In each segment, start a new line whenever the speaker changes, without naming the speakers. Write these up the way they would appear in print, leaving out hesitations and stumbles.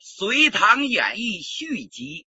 隋唐演义续集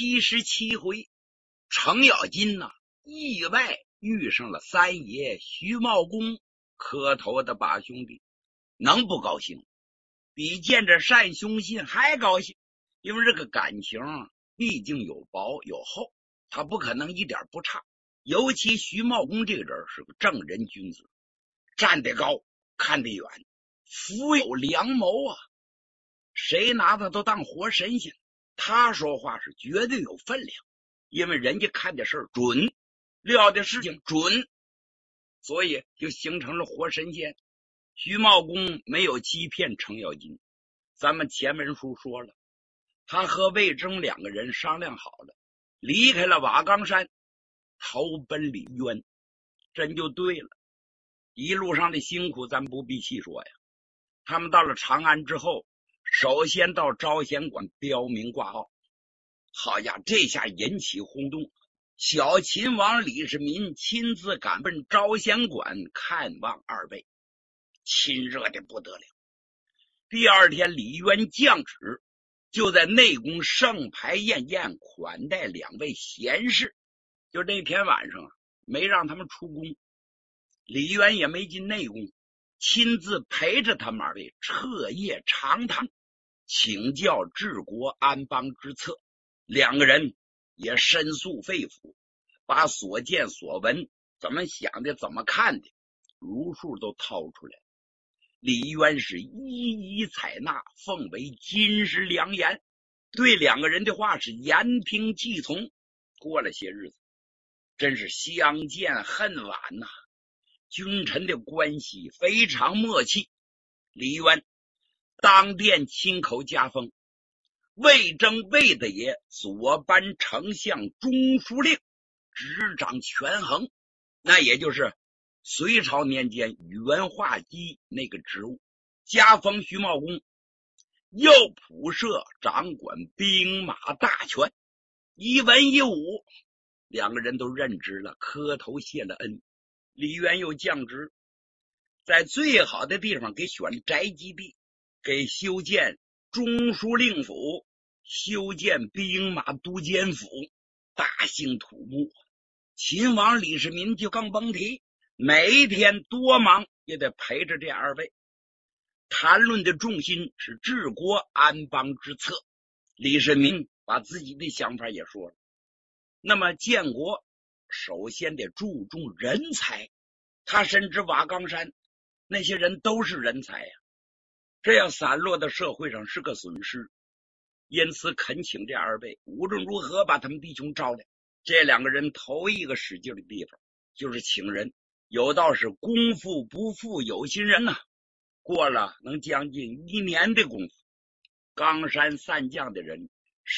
77回，程咬金意外遇上了三爷徐茂公磕头的八兄弟，能不高兴？比见着单雄信还高兴，因为这个感情毕竟有薄有厚，他不可能一点不差。尤其徐茂公这个人是个正人君子，站得高，看得远，富有良谋啊！谁拿他都当活神仙，他说话是绝对有分量，因为人家看的事准，料的事情准，所以就形成了活神仙。徐茂公没有欺骗程咬金，咱们前文书说了，他和魏征两个人商量好了，离开了瓦岗山，投奔李渊，真就对了。一路上的辛苦咱不必细说呀。他们到了长安之后，首先到招贤馆标明挂号，好家伙，这下引起轰动。小秦王李世民亲自赶奔招贤馆看望二位，亲热的不得了。第二天李渊降旨，就在内宫盛牌宴宴款待两位贤士。就那天晚上没让他们出宫，李渊也没进内宫，亲自陪着他们二位彻夜长谈，请教治国安邦之策。两个人也深诉肺腑，把所见所闻怎么想的怎么看的如数都掏出来。李渊是一一采纳，奉为金石良言，对两个人的话是言听计从。过了些日子，真是相见恨晚呐，君臣的关系非常默契。李渊当殿亲口加封魏征魏大爷左班丞相中书令，执掌权衡，那也就是隋朝年间元化基那个职务。加封徐茂公右仆射，掌管兵马大权。一文一武两个人都任职了，磕头谢了恩。李渊又降职，在最好的地方给选宅基地，给修建中书令府，修建兵马都监府，大兴土木。秦王李世民就更甭提，每一天多忙也得陪着这二位，谈论的重心是治国安邦之策。李世民把自己的想法也说了，那么建国首先得注重人才，他深知瓦岗山那些人都是人才呀，这样散落到社会上是个损失，因此恳请这二位无论如何把他们弟兄招来。这两个人头一个使劲的地方就是请人，有道是功夫不负有心人呐，过了能将近1年的功夫，冈山三将的人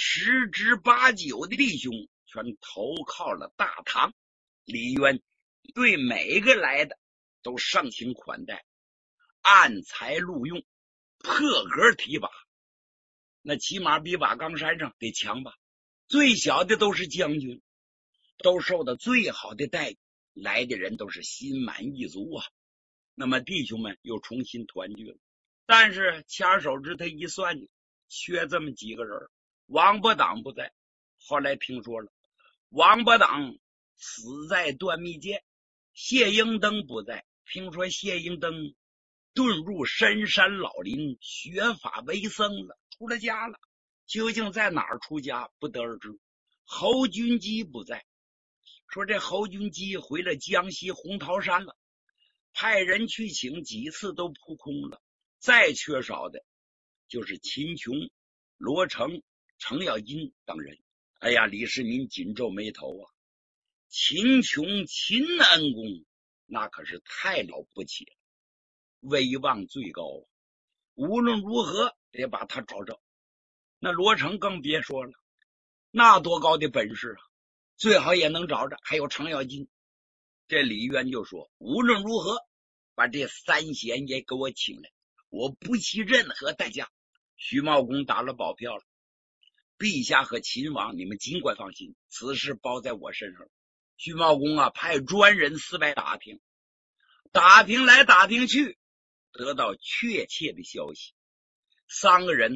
10之8、9的弟兄全投靠了大唐。李渊对每个来的都盛情款待，按才录用，破格提拔，那起码比瓦岗山上得强吧。最小的都是将军，都受到最好的待遇，来的人都是心满意足啊。那么弟兄们又重新团聚了，但是掐手指头一算，缺这么几个人。王伯党不在，后来听说了，王伯党死在段密涧。谢英登不在，听说谢英登遁入深山老林，学法为僧了，出了家了。究竟在哪儿出家不得而知。侯君基不在，说这侯君基回了江西红桃山了，派人去请几次都扑空了。再缺少的就是秦琼、罗成、程咬金等人。哎呀，李世民紧皱眉头啊，秦琼秦恩公那可是太了不起了，威望最高啊，无论如何得把他找着。那罗成更别说了，那多高的本事啊，最好也能找着。还有程咬金。这李渊就说，无论如何把这三贤也给我请来，我不惜任何代价。徐茂公打了保票了，陛下和秦王你们尽管放心，此事包在我身上。徐茂公派专人4外打听，打听来打听去，得到确切的消息，3个人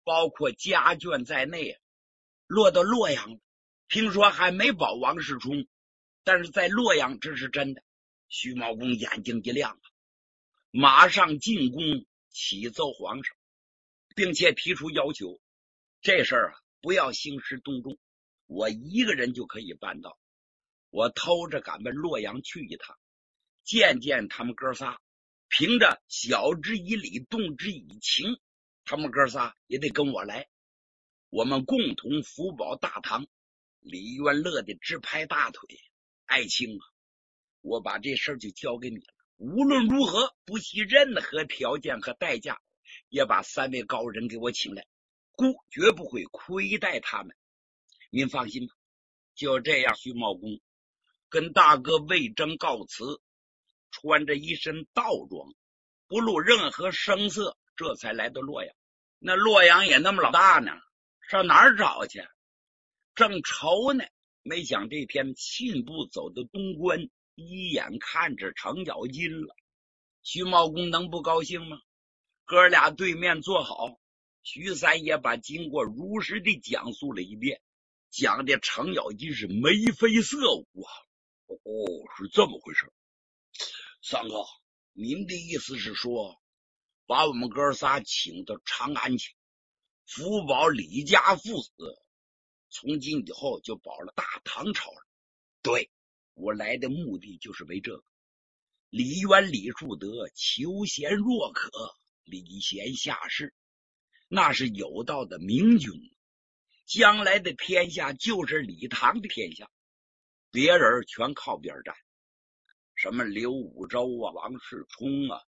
包括家眷在内，落到洛阳了。听说还没保王世充，但是在洛阳这是真的。徐茂公眼睛一亮，马上进宫启奏皇上，并且提出要求，这事儿不要兴师动众，我一个人就可以办到。我偷着赶奔洛阳去一趟，见见他们哥仨，凭着晓之以理，动之以情，他们哥仨也得跟我来，我们共同辅保大唐。李渊乐得直拍大腿，爱卿啊，我把这事儿就交给你了，无论如何不惜任何条件和代价，也把3位高人给我请来，孤绝不会亏待他们。您放心吧。就这样，徐茂公跟大哥魏征告辞，穿着一身道装，不露任何声色，这才来到洛阳。那洛阳也那么老大呢，上哪儿找去？正愁呢，没想这天信步走到东关，一眼看着程咬金了。徐茂公能不高兴吗？哥俩对面坐好，徐三爷把经过如实的讲述了一遍，讲的程咬金是眉飞色舞啊。是这么回事。三哥，您的意思是说，把我们哥仨请到长安去，辅保李家父子，从今以后就保了大唐朝了。对，我来的目的就是为这个。李渊、李树德求贤若渴，礼贤下士，那是有道的明君，将来的天下就是李唐的天下，别人全靠边站。什么刘武周啊、王世充啊，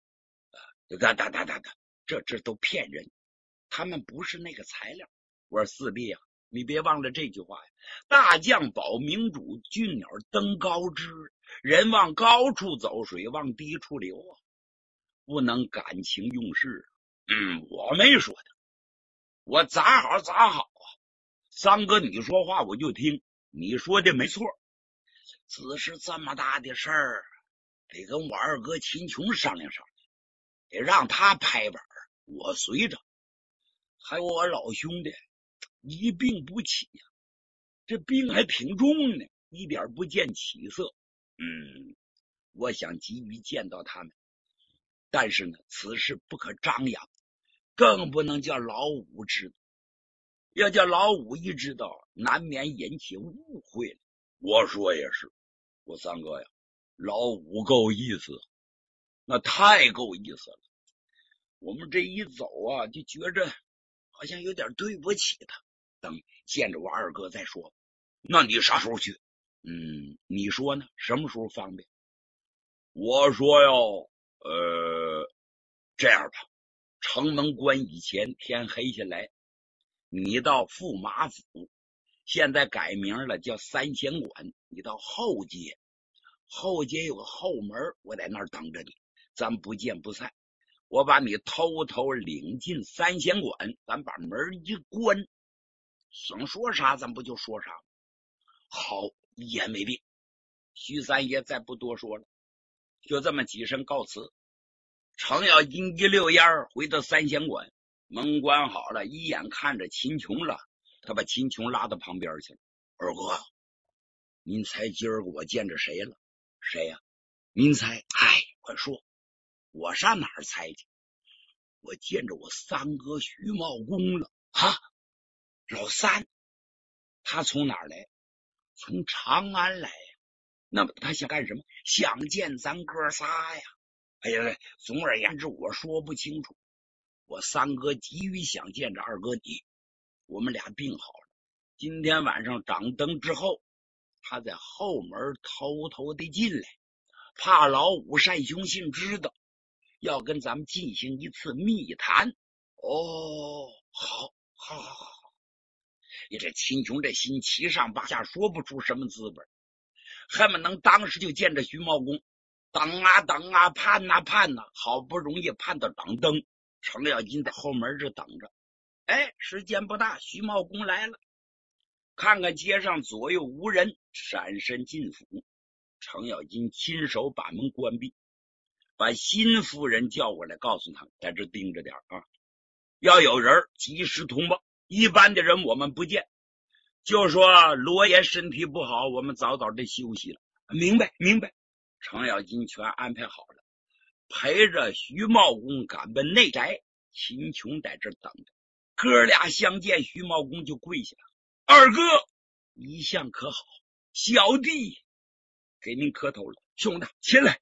这都骗人，他们不是那个材料。我说四弟啊，你别忘了这句话呀，大将保明主，俊鸟登高枝，人往高处走，水往低处流啊，不能感情用事。我没说的，我咋好啊。三哥你说话我就听，你说的没错，只是这么大的事儿，得跟我二哥秦琼商量商量，得让他拍板，我随着。还有我老兄弟一病不起呀，这病还挺重呢，一点不见起色。我想急于见到他们，但是呢，此事不可张扬，更不能叫老五知道。要叫老五一知道，难免引起误会了。我说也是，我三哥呀，老五够意思，那太够意思了。我们这一走啊，就觉着好像有点对不起他。等见着我二哥再说。那你啥时候去？你说呢？什么时候方便？我说哟，这样吧，城门关以前天黑下来，你到驸马府，现在改名了，叫三贤馆。你到后街，后街有个后门，我在那儿等着你，咱不见不散。我把你偷偷领进三贤馆，咱把门一关，想说啥咱不就说啥。好，一言为定。徐三爷再不多说了，就这么几声告辞。程咬金一溜烟回到三贤馆，门关好了，一眼看着秦琼了，他把秦琼拉到旁边去了。二哥，您猜今儿个我见着谁了？谁呀？您猜？快说，我上哪儿猜去？我见着我三哥徐茂公了。老三，他从哪儿来？从长安来呀。那么他想干什么？想见咱哥仨呀。总而言之我说不清楚。我三哥急于想见着二哥你，我们俩定好了，今天晚上掌灯之后，他在后门偷偷的进来，怕老五单雄信知道，要跟咱们进行一次密谈。好。你这秦琼这心七上八下，说不出什么滋味，恨不能当时就见着徐茂公。等啊，盼啊，好不容易盼到掌灯，程咬金在后门这等着。时间不大，徐茂公来了，看看街上左右无人，闪身进府。程咬金亲手把门关闭，把新夫人叫过来，告诉他在这盯着点啊。 要有人及时通报，一般的人我们不见。就说罗爷身体不好，我们早早的休息了。明白。程咬金全安排好了，陪着徐茂公赶奔内宅，秦琼在这等着。哥俩相见，徐茂公就跪下了：“二哥，一向可好？小弟给您磕头了。兄弟，起来。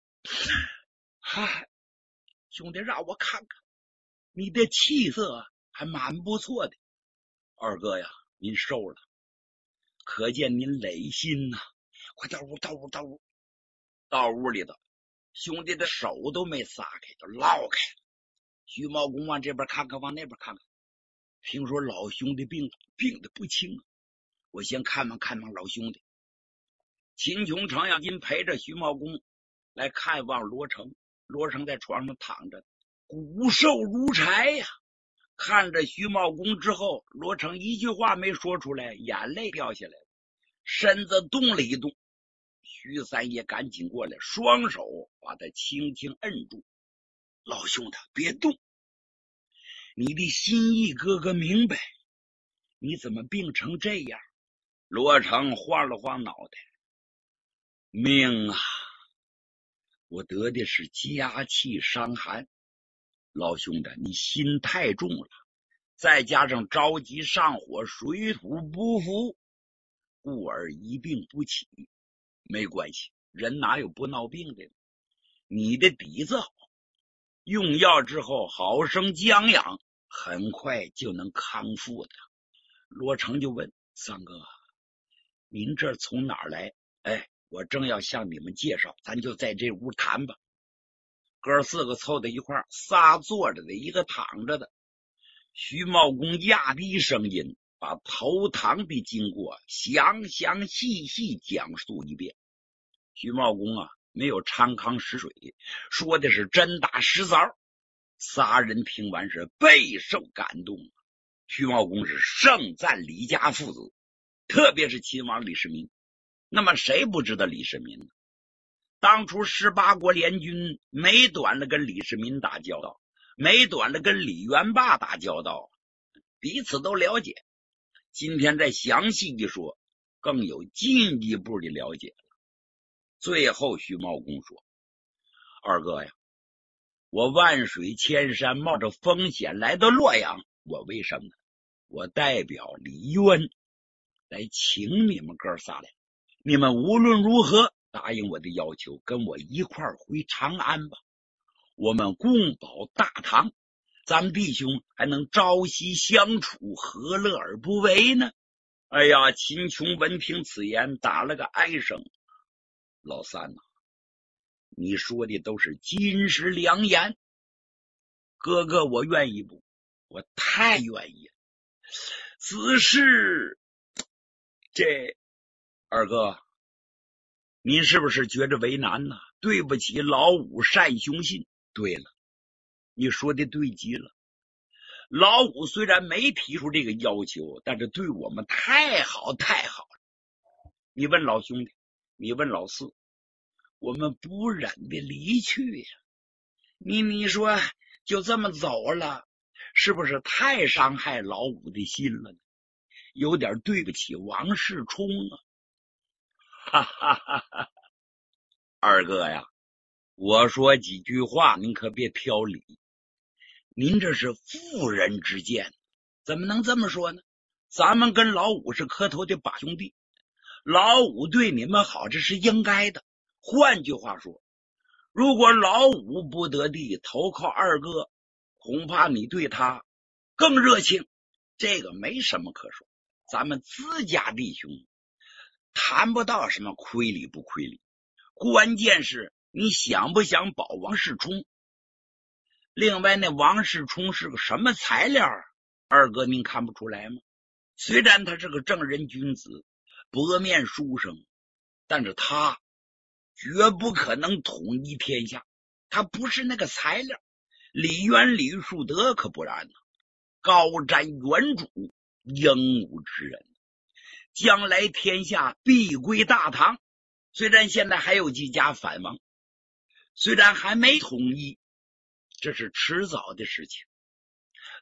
嗨，兄弟，让我看看，你的气色还蛮不错的。二哥呀，您瘦了，可见您累心呐。快到屋。到屋里头，兄弟的手都没撒开，都落开了。徐茂公往这边看看，往那边看看，听说老兄弟病得不轻啊，我先看望老兄弟。秦琼、程咬金陪着徐茂公来看望罗成，罗成在床上躺着，骨瘦如柴呀。看着徐茂公之后，罗成一句话没说出来，眼泪掉下来了，身子动了一动。徐三爷赶紧过来，双手把他轻轻摁住：“老兄弟，别动，你的心意哥哥明白，你怎么病成这样？”罗成晃了晃脑袋：“命啊，我得的是家气伤寒。老兄弟，你心太重了，再加上着急上火，水土不服，故而一病不起。没关系，人哪有不闹病的？你的底子好，用药之后好生将养，很快就能康复的。”罗成就问：“三哥，您这从哪儿来？”“我正要向你们介绍，咱就在这屋谈吧。”哥四个凑在一块儿，仨坐着的，一个躺着的。徐茂公压低声音，把投唐的经过详细讲述一遍。徐茂公没有昌康实水，说的是真打实凿。仨人听完是备受感动。徐茂公是盛赞李家父子，特别是秦王李世民。那么谁不知道李世民呢？当初18国联军没短了跟李世民打交道，没短了跟李元霸打交道，彼此都了解。今天再详细一说，更有进一步的了解了。最后徐茂公说：“二哥呀，我万水千山冒着风险来到洛阳，我为什么呢？我代表李渊来请你们哥仨来，你们无论如何答应我的要求，跟我一块儿回长安吧。我们共保大唐，咱们弟兄还能朝夕相处，何乐而不为呢？”哎呀，秦琼闻听此言，打了个哀声：“老三呐，你说的都是金石良言，哥哥我愿意不？我太愿意了。此事这二哥，您是不是觉着为难呢？对不起老五单雄信。对了，你说的对极了。老五虽然没提出这个要求，但是对我们太好了。你问老兄弟，你问老四，我们不忍的离去呀。你说就这么走了，是不是太伤害老五的心了呢？有点对不起王世充啊。”哈哈哈哈！二哥呀，我说几句话您可别挑理，您这是妇人之见，怎么能这么说呢？咱们跟老五是磕头的把兄弟，老五对你们好，这是应该的。换句话说，如果老五不得地投靠二哥，恐怕你对他更热情，这个没什么可说。咱们自家弟兄谈不到什么亏礼不亏礼，关键是你想不想保王世充。另外那王世充是个什么材料，二哥您看不出来吗？虽然他是个正人君子，薄面书生，但是他绝不可能统一天下，他不是那个材料。李渊、李树德可不然呢，高瞻远瞩，英武之人，将来天下必归大唐。虽然现在还有几家反王，虽然还没统一，这是迟早的事情。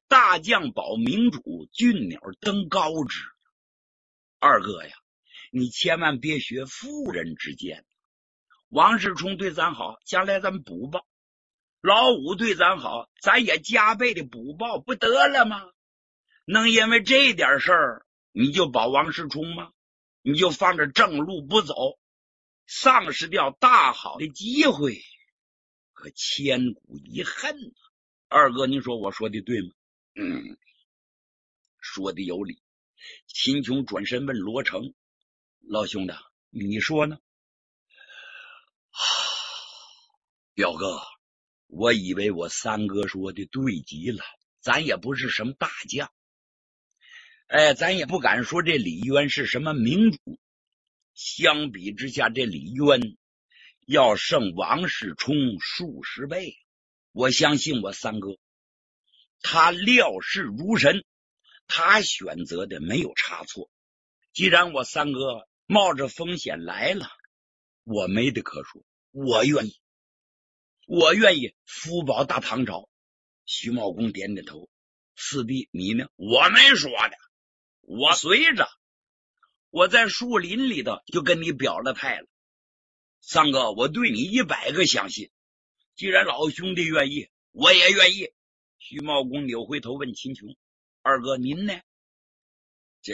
大将保明主，俊鸟登高枝。二哥呀，你千万别学妇人之见。王世充对咱好，将来咱们补报；老五对咱好，咱也加倍的补报，不得了吗？能因为这点事儿你就保王世充吗？你就放着正路不走，丧失掉大好的机会，可千古遗恨啊！二哥，您说我说的对吗？说的有理。秦琼转身问罗成：“老兄弟，你说呢？”表哥，我以为我三哥说的对极了，咱也不是什么大将，咱也不敢说这李渊是什么明主。相比之下，这李渊要胜王世充数十倍。我相信我三哥，他料事如神，他选择的没有差错。既然我三哥冒着风险来了，我没得可说，我愿意辅保大唐朝。徐茂公点点头：“四弟，你呢？”“我没说的，我随着。我在树林里头就跟你表了态了。三哥，我对你100个相信。既然老兄弟愿意，我也愿意。”徐茂公扭回头问秦琼：“二哥您呢？”“这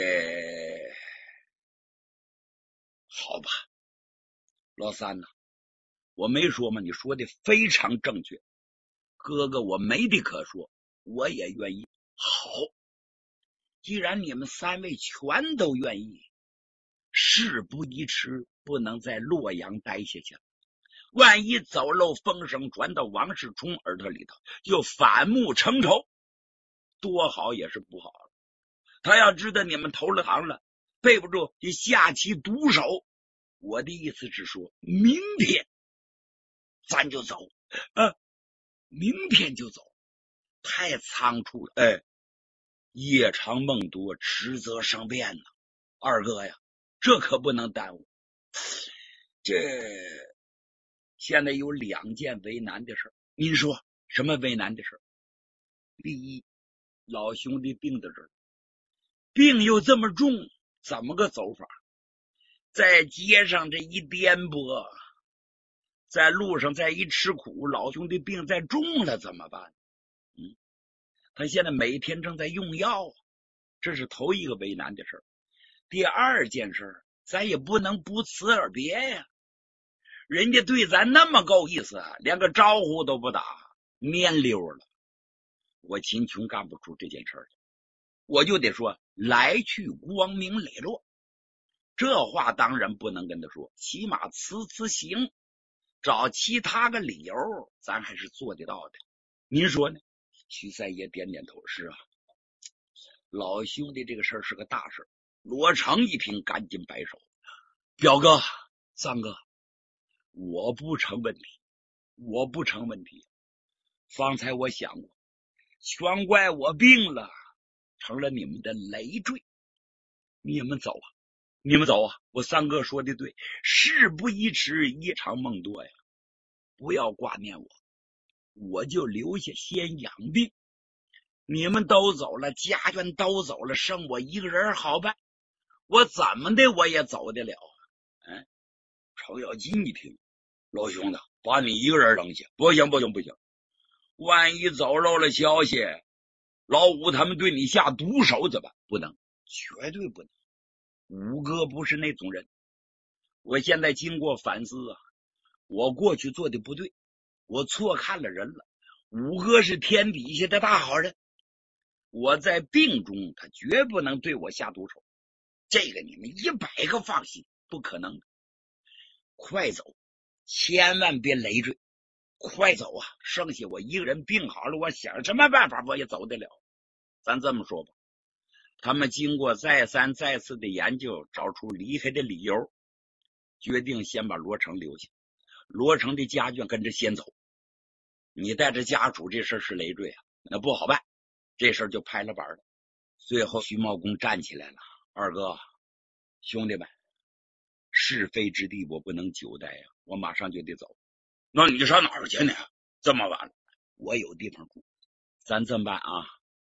好吧，老三呢？我没说吗？你说的非常正确。哥哥，我没的可说，我也愿意。”“好，既然你们3位全都愿意，事不宜迟，不能在洛阳待下去了。万一走漏风声传到王世充耳朵里头，就反目成仇，多好也是不好了。他要知道你们投了唐了，背不住就下其毒手。我的意思是说，明天咱就走。”“明天就走，太仓促了。夜长梦多，迟则生变呢。二哥呀，这可不能耽误。这现在有2件为难的事，您说什么为难的事？”“第一，老兄弟病在这儿，病又这么重，怎么个走法？在街上这一颠簸，在路上再一吃苦，老兄弟病再重了怎么办？他现在每天正在用药，这是头一个为难的事。第二件事，咱也不能不辞而别呀。人家对咱那么够意思，连个招呼都不打，蔫溜了。我秦琼干不出这件事，我就得说来去光明磊落。这话当然不能跟他说，起码辞行，找其他个理由，咱还是做得到的。您说呢？”徐三爷点点头：“是啊，老兄弟这个事儿是个大事。”罗成一听，赶紧摆手：“表哥，三哥，我不成问题。方才我想过，全怪我病了，成了你们的累赘。你们走啊！我三哥说的对，事不宜迟，夜长梦多呀。不要挂念我，我就留下先养病。你们都走了，家眷都走了，剩我一个人好办。我怎么的我也走得了。”程咬金一听：“老兄弟，把你一个人扔下，不行！万一走漏了消息，老五他们对你下毒手怎么办？不能，绝对不能。五哥不是那种人。我现在经过反思啊，我过去做的不对，我错看了人了。五哥是天底下的大好人，我在病中他绝不能对我下毒手，这个你们100个放心，不可能的。快走，千万别累赘，快走啊！剩下我一个人病好了，我想什么办法我也走得了。咱这么说吧，他们经过再三再次的研究，找出离开的理由，决定先把罗成留下，罗成的家眷跟着先走。你带着家属这事是累赘啊，那不好办，这事就拍了板了。最后徐茂公站起来了：“二哥，兄弟们，是非之地我不能久待呀，我马上就得走。”“那你上哪儿去呢？这么晚了？”“我有地方住。咱这么办啊，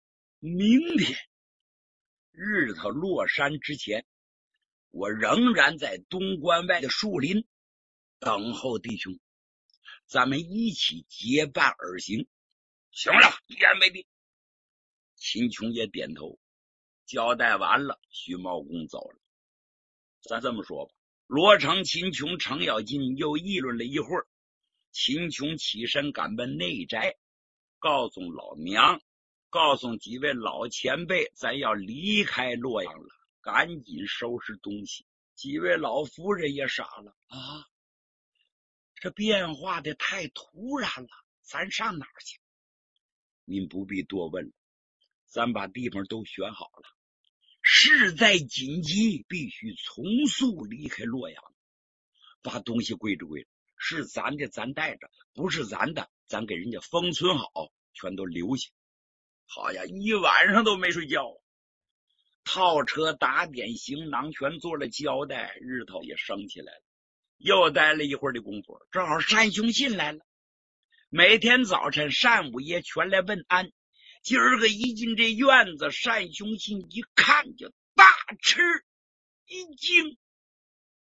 明天日头落山之前，我仍然在东关外的树林等候弟兄，咱们一起结伴而行。行了，一言为定。秦琼也点头，交代完了，徐茂公走了。咱这么说吧，罗成、秦琼、程咬金又议论了一会儿。秦琼起身赶奔内宅，告诉老娘，告诉几位老前辈，咱要离开洛阳了，赶紧收拾东西。几位老夫人也傻了啊，这变化的太突然了，咱上哪儿去？您不必多问了，咱把地方都选好了，事在紧急，必须从速离开洛阳，把东西归置归置，是咱的咱带着，不是咱的咱给人家封存好，全都留下。好呀，一晚上都没睡觉，套车打点行囊全做了交代，日头也升起来了。又待了一会儿的功夫，正好单雄信来了。每天早晨单五爷全来问安，今儿个一进这院子，单雄信一看就大吃一惊。